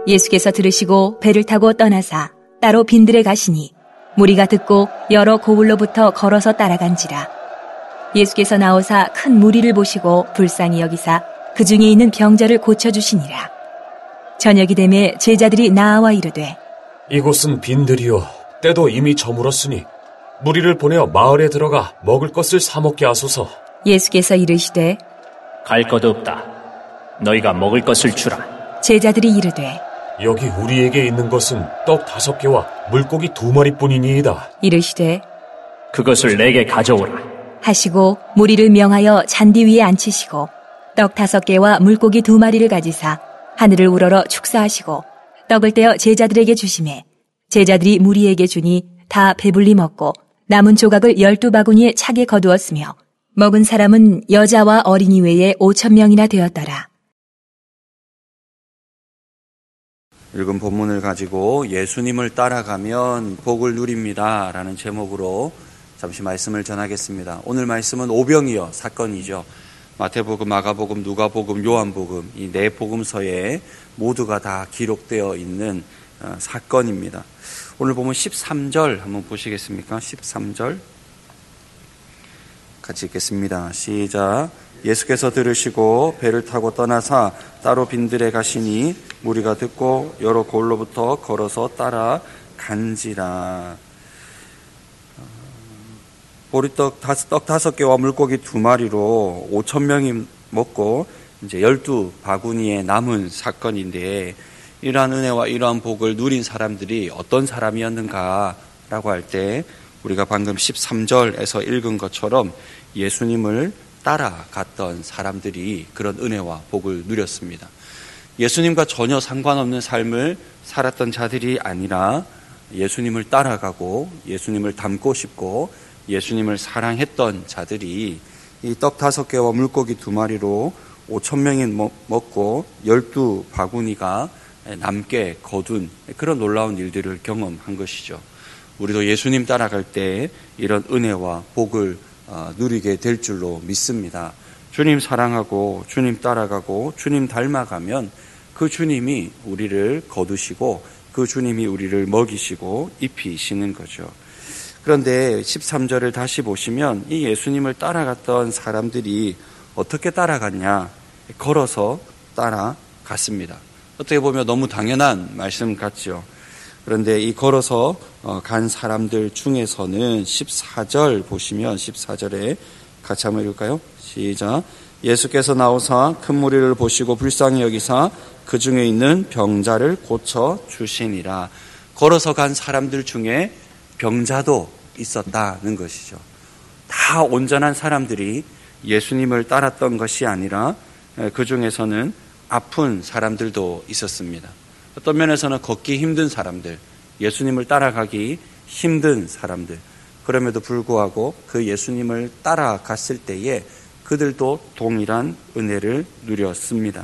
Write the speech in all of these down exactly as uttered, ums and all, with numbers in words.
예수께서 들으시고 배를 타고 떠나사 따로 빈들에 가시니 무리가 듣고 여러 고을로부터 걸어서 따라간지라. 예수께서 나오사 큰 무리를 보시고 불쌍히 여기사 그 중에 있는 병자를 고쳐주시니라. 저녁이 되매 제자들이 나아와 이르되 이곳은 빈들이요 때도 이미 저물었으니 무리를 보내어 마을에 들어가 먹을 것을 사 먹게 하소서. 예수께서 이르시되 갈 것 없다. 너희가 먹을 것을 주라. 제자들이 이르되 여기 우리에게 있는 것은 떡 다섯 개와 물고기 두 마리뿐이니이다. 이르시되 그것을 내게 가져오라 하시고 무리를 명하여 잔디 위에 앉히시고 떡 다섯 개와 물고기 두 마리를 가지사 하늘을 우러러 축사하시고 떡을 떼어 제자들에게 주시매 제자들이 무리에게 주니 다 배불리 먹고 남은 조각을 열두 바구니에 차게 거두었으며 먹은 사람은 여자와 어린이 외에 오천 명이나 되었더라. 읽은 본문을 가지고 예수님을 따라가면 복을 누립니다 라는 제목으로 잠시 말씀을 전하겠습니다. 오늘 말씀은 오병이어 사건이죠. 마태복음, 마가복음, 누가복음, 요한복음 이 네 복음서에 모두가 다 기록되어 있는 사건입니다. 오늘 보면 십삼 절 한번 보시겠습니까? 십삼 절 같이 읽겠습니다. 시작. 예수께서 들으시고 배를 타고 떠나사 따로 빈들에 가시니 무리가 듣고 여러 고을로부터 걸어서 따라 간지라. 보리떡 떡 다섯 개와 물고기 두 마리로 오천 명이 먹고 이제 열두 바구니에 남은 사건인데 이러한 은혜와 이러한 복을 누린 사람들이 어떤 사람이었는가라고 할 때 우리가 방금 십삼 절에서 읽은 것처럼 예수님을 따라갔던 사람들이 그런 은혜와 복을 누렸습니다. 예수님과 전혀 상관없는 삶을 살았던 자들이 아니라 예수님을 따라가고 예수님을 닮고 싶고 예수님을 사랑했던 자들이 이 떡 다섯 개와 물고기 두 마리로 오천 명이 먹고 열두 바구니가 남게 거둔 그런 놀라운 일들을 경험한 것이죠. 우리도 예수님 따라갈 때 이런 은혜와 복을 누리게 될 줄로 믿습니다. 주님 사랑하고 주님 따라가고 주님 닮아가면 그 주님이 우리를 거두시고 그 주님이 우리를 먹이시고 입히시는 거죠. 그런데 십삼 절을 다시 보시면 이 예수님을 따라갔던 사람들이 어떻게 따라갔냐? 걸어서 따라갔습니다. 어떻게 보면 너무 당연한 말씀 같죠. 그런데 이 걸어서 간 사람들 중에서는 십사 절 보시면 십사 절에 같이 한번 읽을까요? 시작. 예수께서 나오사 큰 무리를 보시고 불쌍히 여기사 그 중에 있는 병자를 고쳐 주시니라. 걸어서 간 사람들 중에 병자도 있었다는 것이죠. 다 온전한 사람들이 예수님을 따랐던 것이 아니라 그 중에서는 아픈 사람들도 있었습니다. 어떤 면에서는 걷기 힘든 사람들, 예수님을 따라가기 힘든 사람들, 그럼에도 불구하고 그 예수님을 따라갔을 때에 그들도 동일한 은혜를 누렸습니다.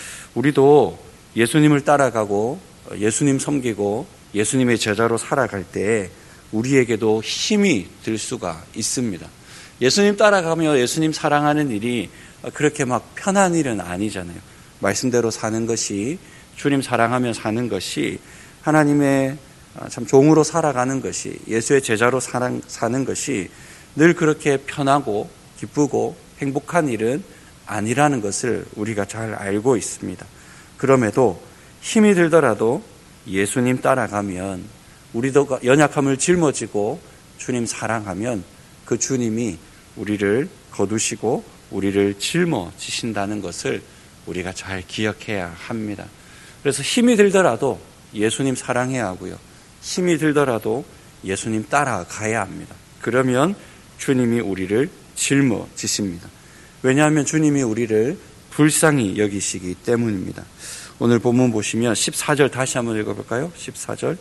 우리도 예수님을 따라가고 예수님 섬기고 예수님의 제자로 살아갈 때 우리에게도 힘이 들 수가 있습니다. 예수님 따라가며 예수님 사랑하는 일이 그렇게 막 편한 일은 아니잖아요. 말씀대로 사는 것이, 주님 사랑하며 사는 것이, 하나님의 참 종으로 살아가는 것이, 예수의 제자로 사는 것이 늘 그렇게 편하고 기쁘고 행복한 일은 아니라는 것을 우리가 잘 알고 있습니다. 그럼에도 힘이 들더라도 예수님 따라가면, 우리도 연약함을 짊어지고 주님 사랑하면 그 주님이 우리를 거두시고 우리를 짊어지신다는 것을 우리가 잘 기억해야 합니다. 그래서 힘이 들더라도 예수님 사랑해야 하고요. 힘이 들더라도 예수님 따라가야 합니다. 그러면 주님이 우리를 짊어지십니다. 왜냐하면 주님이 우리를 불쌍히 여기시기 때문입니다. 오늘 본문 보시면 십사 절 다시 한번 읽어볼까요? 십사 절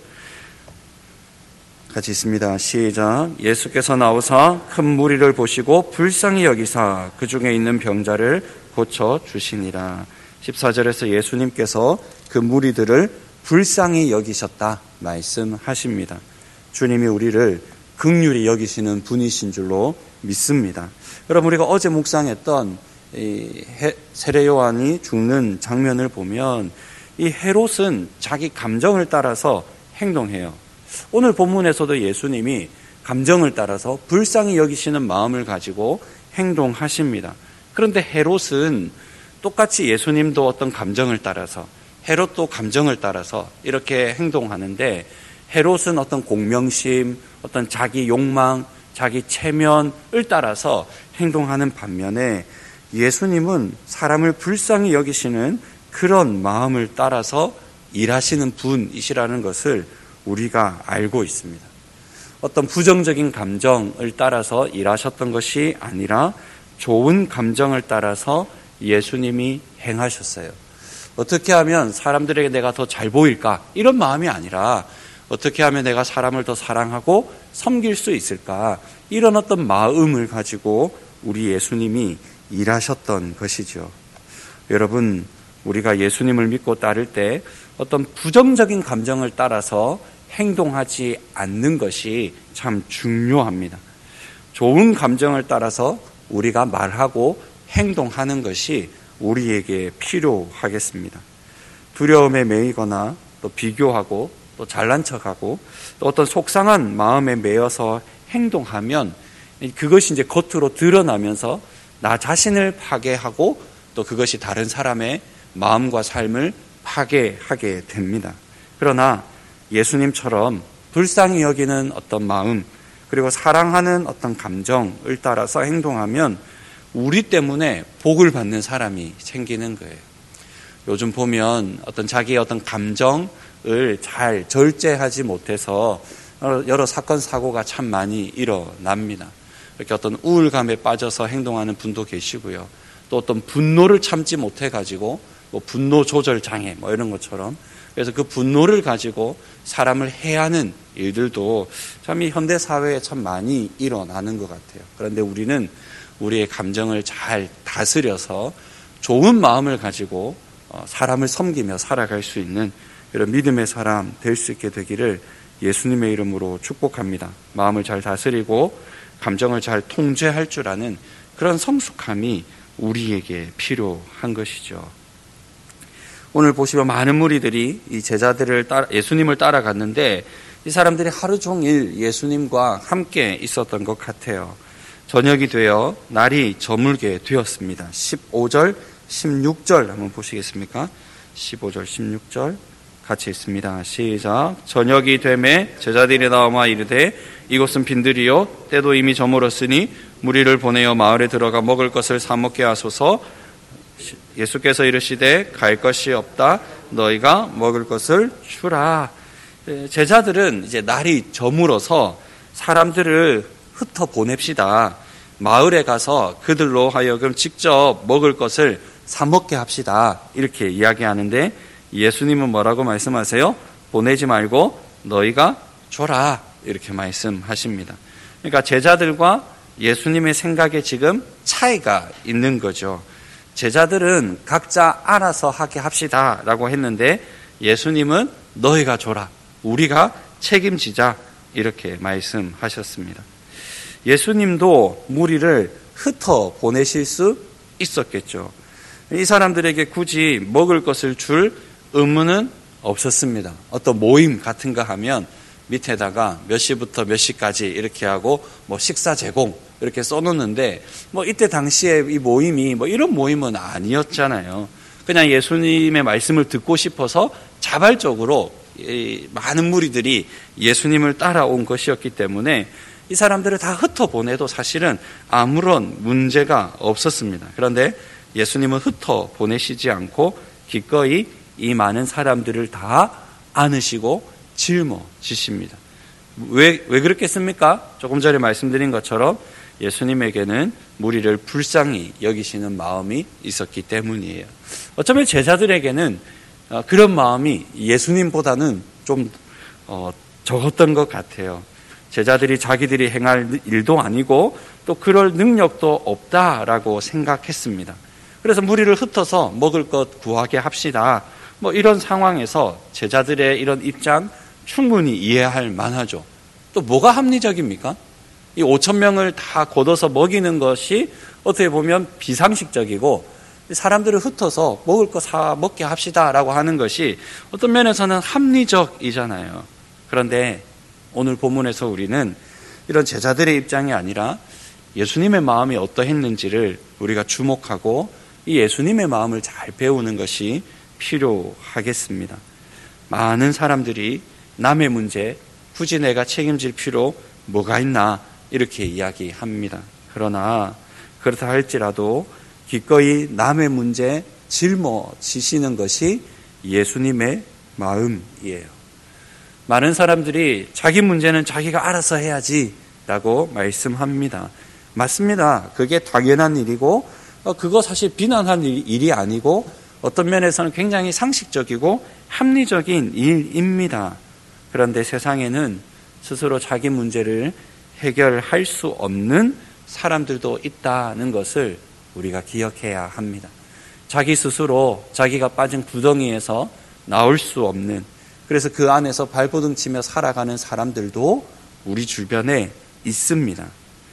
같이 있습니다. 시작. 예수께서 나오사 큰 무리를 보시고 불쌍히 여기사 그 중에 있는 병자를 고쳐 주시니라. 십사 절에서 예수님께서 그 무리들을 불쌍히 여기셨다 말씀하십니다. 주님이 우리를 긍휼히 여기시는 분이신 줄로 믿습니다. 여러분, 우리가 어제 묵상했던 이 세례 요한이 죽는 장면을 보면 이 헤롯은 자기 감정을 따라서 행동해요. 오늘 본문에서도 예수님이 감정을 따라서 불쌍히 여기시는 마음을 가지고 행동하십니다. 그런데 헤롯은 똑같이 예수님도 어떤 감정을 따라서, 헤롯도 감정을 따라서 이렇게 행동하는데, 헤롯은 어떤 공명심, 어떤 자기 욕망, 자기 체면을 따라서 행동하는 반면에 예수님은 사람을 불쌍히 여기시는 그런 마음을 따라서 일하시는 분이시라는 것을 우리가 알고 있습니다. 어떤 부정적인 감정을 따라서 일하셨던 것이 아니라 좋은 감정을 따라서 예수님이 행하셨어요. 어떻게 하면 사람들에게 내가 더 잘 보일까? 이런 마음이 아니라 어떻게 하면 내가 사람을 더 사랑하고 섬길 수 있을까? 이런 어떤 마음을 가지고 우리 예수님이 일하셨던 것이죠. 여러분, 우리가 예수님을 믿고 따를 때 어떤 부정적인 감정을 따라서 행동하지 않는 것이 참 중요합니다. 좋은 감정을 따라서 우리가 말하고 행동하는 것이 우리에게 필요하겠습니다. 두려움에 매이거나 또 비교하고 또 잘난 척하고 또 어떤 속상한 마음에 매여서 행동하면 그것이 이제 겉으로 드러나면서 나 자신을 파괴하고 또 그것이 다른 사람의 마음과 삶을 파괴하게 됩니다. 그러나 예수님처럼 불쌍히 여기는 어떤 마음, 그리고 사랑하는 어떤 감정을 따라서 행동하면 우리 때문에 복을 받는 사람이 생기는 거예요. 요즘 보면 어떤 자기의 어떤 감정을 잘 절제하지 못해서 여러 사건, 사고가 참 많이 일어납니다. 이렇게 어떤 우울감에 빠져서 행동하는 분도 계시고요. 또 어떤 분노를 참지 못해가지고 뭐 분노 조절 장애 뭐 이런 것처럼, 그래서 그 분노를 가지고 사람을 해하는 일들도 참 이 현대 사회에 참 많이 일어나는 것 같아요. 그런데 우리는 우리의 감정을 잘 다스려서 좋은 마음을 가지고 사람을 섬기며 살아갈 수 있는 이런 믿음의 사람 될 수 있게 되기를 예수님의 이름으로 축복합니다. 마음을 잘 다스리고 감정을 잘 통제할 줄 아는 그런 성숙함이 우리에게 필요한 것이죠. 오늘 보시면 많은 무리들이 이 제자들을 따라, 예수님을 따라갔는데 이 사람들이 하루 종일 예수님과 함께 있었던 것 같아요. 저녁이 되어 날이 저물게 되었습니다. 십오 절, 십육 절 한번 보시겠습니까? 십오 절, 십육 절 같이 있습니다. 시작. 저녁이 되매 제자들이 나와 이르되 이곳은 빈들이요 때도 이미 저물었으니 무리를 보내어 마을에 들어가 먹을 것을 사 먹게 하소서. 예수께서 이르시되 갈 것이 없다. 너희가 먹을 것을 주라. 제자들은 이제 날이 저물어서 사람들을 흩어 보냅시다. 마을에 가서 그들로 하여금 직접 먹을 것을 사 먹게 합시다. 이렇게 이야기하는데 예수님은 뭐라고 말씀하세요? 보내지 말고 너희가 줘라. 이렇게 말씀하십니다. 그러니까 제자들과 예수님의 생각에 지금 차이가 있는 거죠. 제자들은 각자 알아서 하게 합시다 라고 했는데 예수님은 너희가 줘라. 우리가 책임지자. 이렇게 말씀하셨습니다. 예수님도 무리를 흩어 보내실 수 있었겠죠. 이 사람들에게 굳이 먹을 것을 줄 의무는 없었습니다. 어떤 모임 같은 거 하면 밑에다가 몇 시부터 몇 시까지 이렇게 하고 뭐 식사 제공 이렇게 써놓는데 뭐 이때 당시에 이 모임이 뭐 이런 모임은 아니었잖아요. 그냥 예수님의 말씀을 듣고 싶어서 자발적으로 이 많은 무리들이 예수님을 따라온 것이었기 때문에 이 사람들을 다 흩어보내도 사실은 아무런 문제가 없었습니다. 그런데 예수님은 흩어보내시지 않고 기꺼이 이 많은 사람들을 다 안으시고 짊어지십니다. 왜, 왜 그렇겠습니까? 조금 전에 말씀드린 것처럼 예수님에게는 무리를 불쌍히 여기시는 마음이 있었기 때문이에요. 어쩌면 제자들에게는 그런 마음이 예수님보다는 좀 어, 적었던 것 같아요. 제자들이 자기들이 행할 일도 아니고 또 그럴 능력도 없다라고 생각했습니다. 그래서 무리를 흩어서 먹을 것 구하게 합시다. 뭐 이런 상황에서 제자들의 이런 입장 충분히 이해할 만하죠. 또 뭐가 합리적입니까? 이 오천 명을 다 걷어서 먹이는 것이 어떻게 보면 비상식적이고 사람들을 흩어서 먹을 거 사 먹게 합시다라고 하는 것이 어떤 면에서는 합리적이잖아요. 그런데 오늘 본문에서 우리는 이런 제자들의 입장이 아니라 예수님의 마음이 어떠했는지를 우리가 주목하고 이 예수님의 마음을 잘 배우는 것이 필요하겠습니다. 많은 사람들이 남의 문제 굳이 내가 책임질 필요 뭐가 있나 이렇게 이야기합니다. 그러나 그렇다 할지라도 기꺼이 남의 문제 짊어지시는 것이 예수님의 마음이에요. 많은 사람들이 자기 문제는 자기가 알아서 해야지 라고 말씀합니다. 맞습니다. 그게 당연한 일이고 그거 사실 비난할 일이 아니고 어떤 면에서는 굉장히 상식적이고 합리적인 일입니다. 그런데 세상에는 스스로 자기 문제를 해결할 수 없는 사람들도 있다는 것을 우리가 기억해야 합니다. 자기 스스로 자기가 빠진 구덩이에서 나올 수 없는, 그래서 그 안에서 발버둥 치며 살아가는 사람들도 우리 주변에 있습니다.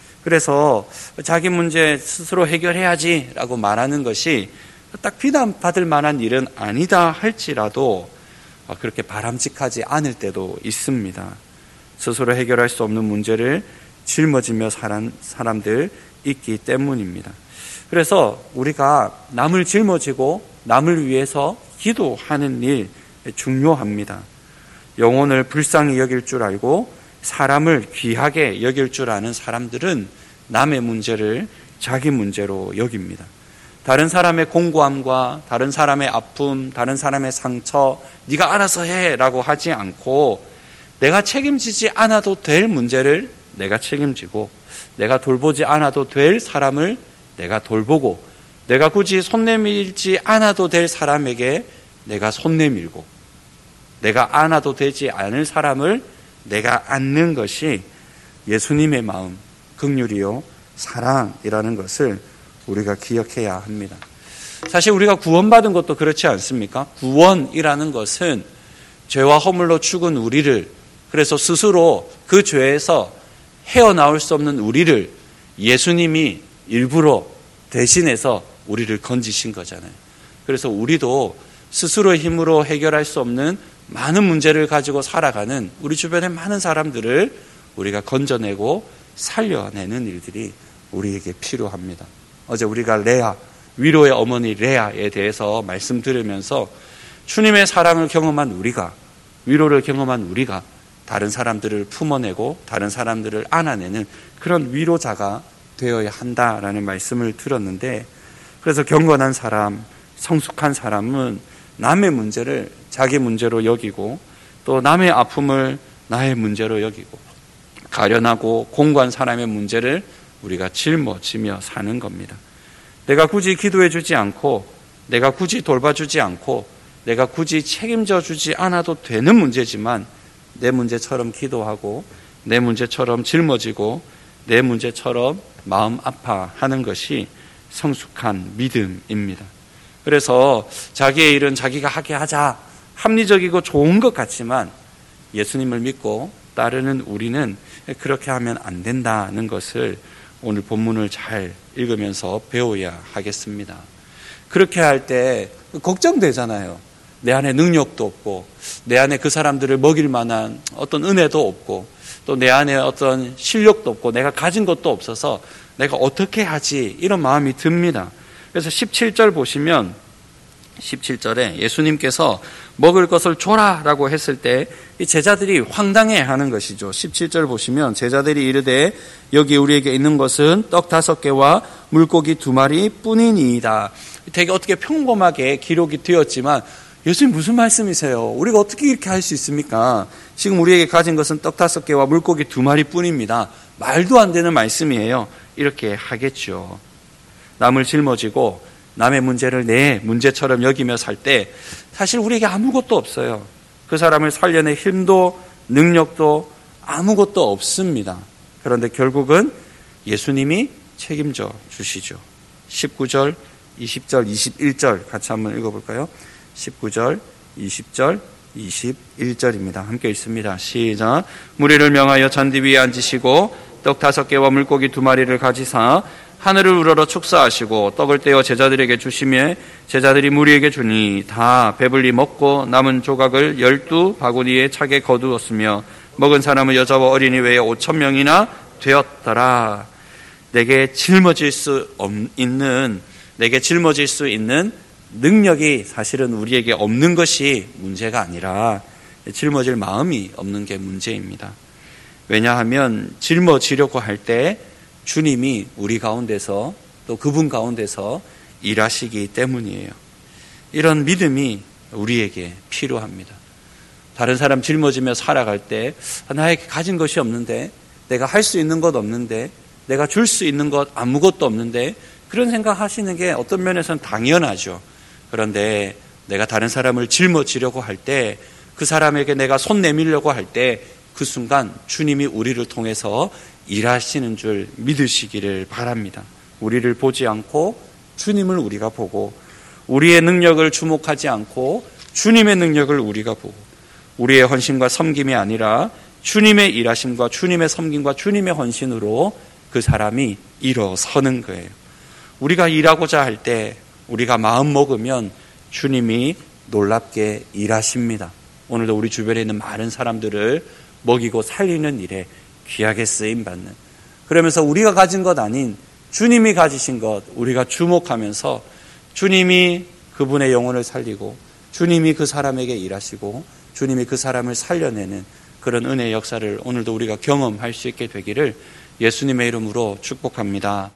그래서 자기 문제 스스로 해결해야지 라고 말하는 것이 딱 비난받을 만한 일은 아니다 할지라도 그렇게 바람직하지 않을 때도 있습니다. 스스로 해결할 수 없는 문제를 짊어지며 사는 사람들 있기 때문입니다. 그래서 우리가 남을 짊어지고 남을 위해서 기도하는 일 중요합니다. 영혼을 불쌍히 여길 줄 알고 사람을 귀하게 여길 줄 아는 사람들은 남의 문제를 자기 문제로 여깁니다. 다른 사람의 공고함과 다른 사람의 아픔, 다른 사람의 상처 네가 알아서 해라고 하지 않고 내가 책임지지 않아도 될 문제를 내가 책임지고 내가 돌보지 않아도 될 사람을 내가 돌보고 내가 굳이 손 내밀지 않아도 될 사람에게 내가 손 내밀고 내가 안아도 되지 않을 사람을 내가 안는 것이 예수님의 마음, 긍휼이요 사랑이라는 것을 우리가 기억해야 합니다. 사실 우리가 구원받은 것도 그렇지 않습니까? 구원이라는 것은 죄와 허물로 죽은 우리를, 그래서 스스로 그 죄에서 헤어나올 수 없는 우리를 예수님이 일부러 대신해서 우리를 건지신 거잖아요. 그래서 우리도 스스로의 힘으로 해결할 수 없는 많은 문제를 가지고 살아가는 우리 주변의 많은 사람들을 우리가 건져내고 살려내는 일들이 우리에게 필요합니다. 어제 우리가 레아, 위로의 어머니 레아에 대해서 말씀 들으면서 주님의 사랑을 경험한 우리가, 위로를 경험한 우리가 다른 사람들을 품어내고 다른 사람들을 안아내는 그런 위로자가 되어야 한다라는 말씀을 들었는데, 그래서 경건한 사람, 성숙한 사람은 남의 문제를 자기 문제로 여기고 또 남의 아픔을 나의 문제로 여기고 가련하고 공고한 사람의 문제를 우리가 짊어지며 사는 겁니다. 내가 굳이 기도해 주지 않고 내가 굳이 돌봐주지 않고 내가 굳이 책임져 주지 않아도 되는 문제지만 내 문제처럼 기도하고 내 문제처럼 짊어지고 내 문제처럼 마음 아파하는 것이 성숙한 믿음입니다. 그래서 자기의 일은 자기가 하게 하자, 합리적이고 좋은 것 같지만 예수님을 믿고 따르는 우리는 그렇게 하면 안 된다는 것을 오늘 본문을 잘 읽으면서 배워야 하겠습니다. 그렇게 할 때 걱정되잖아요. 내 안에 능력도 없고 내 안에 그 사람들을 먹일 만한 어떤 은혜도 없고 또 내 안에 어떤 실력도 없고 내가 가진 것도 없어서 내가 어떻게 하지, 이런 마음이 듭니다. 그래서 십칠 절 보시면 십칠 절에 예수님께서 먹을 것을 줘라 라고 했을 때 이 제자들이 황당해 하는 것이죠. 십칠 절 보시면 제자들이 이르되 여기 우리에게 있는 것은 떡 다섯 개와 물고기 두 마리 뿐이니이다. 되게 어떻게 평범하게 기록이 되었지만 예수님 무슨 말씀이세요? 우리가 어떻게 이렇게 할 수 있습니까? 지금 우리에게 가진 것은 떡 다섯 개와 물고기 두 마리 뿐입니다. 말도 안 되는 말씀이에요. 이렇게 하겠죠. 남을 짊어지고 남의 문제를 내 문제처럼 여기며 살 때 사실 우리에게 아무것도 없어요. 그 사람을 살려낼 힘도 능력도 아무것도 없습니다. 그런데 결국은 예수님이 책임져 주시죠. 십구 절, 이십 절, 이십일 절 같이 한번 읽어볼까요? 십구 절, 이십 절, 이십일 절입니다. 함께 읽습니다. 시작. 무리를 명하여 잔디 위에 앉으시고 떡 다섯 개와 물고기 두 마리를 가지사 하늘을 우러러 축사하시고 떡을 떼어 제자들에게 주시며 제자들이 무리에게 주니 다 배불리 먹고 남은 조각을 열두 바구니에 차게 거두었으며 먹은 사람은 여자와 어린이 외에 오천 명이나 되었더라. 내게 짊어질 수 있는 내게 짊어질 수 있는 능력이 사실은 우리에게 없는 것이 문제가 아니라 짊어질 마음이 없는 게 문제입니다. 왜냐하면 짊어지려고 할 때 주님이 우리 가운데서 또 그분 가운데서 일하시기 때문이에요. 이런 믿음이 우리에게 필요합니다. 다른 사람 짊어지며 살아갈 때 나에게 가진 것이 없는데, 내가 할 수 있는 것 없는데, 내가 줄 수 있는 것 아무것도 없는데, 그런 생각하시는 게 어떤 면에서는 당연하죠. 그런데 내가 다른 사람을 짊어지려고 할 때, 그 사람에게 내가 손 내밀려고 할 때 그 순간 주님이 우리를 통해서 일하시는 줄 믿으시기를 바랍니다. 우리를 보지 않고 주님을 우리가 보고, 우리의 능력을 주목하지 않고 주님의 능력을 우리가 보고, 우리의 헌신과 섬김이 아니라 주님의 일하심과 주님의 섬김과 주님의 헌신으로 그 사람이 일어서는 거예요. 우리가 일하고자 할 때 우리가 마음 먹으면 주님이 놀랍게 일하십니다. 오늘도 우리 주변에 있는 많은 사람들을 먹이고 살리는 일에 귀하게 쓰임받는, 그러면서 우리가 가진 것 아닌 주님이 가지신 것 우리가 주목하면서 주님이 그분의 영혼을 살리고 주님이 그 사람에게 일하시고 주님이 그 사람을 살려내는 그런 은혜의 역사를 오늘도 우리가 경험할 수 있게 되기를 예수님의 이름으로 축복합니다.